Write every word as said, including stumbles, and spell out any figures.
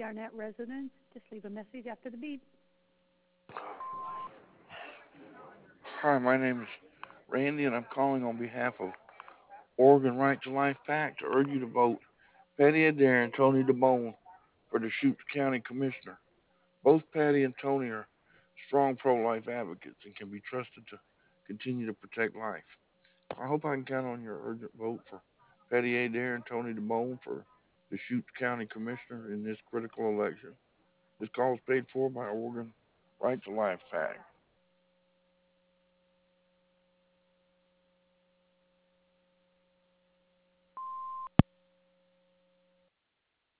Arnett residents. Just leave a message after the beep. Hi, my name is Randy, and I'm calling on behalf of Oregon Right to Life PAC to urge you to vote Patty Adair and Tony DeBone for the Shute County Commissioner. Both Patty and Tony are strong pro-life advocates and can be trusted to continue to protect life. I hope I can count on your urgent vote for Patty Adair and Tony DeBone for the Shute County Commissioner in this critical election. This call is paid for by Oregon Right to Life PAC.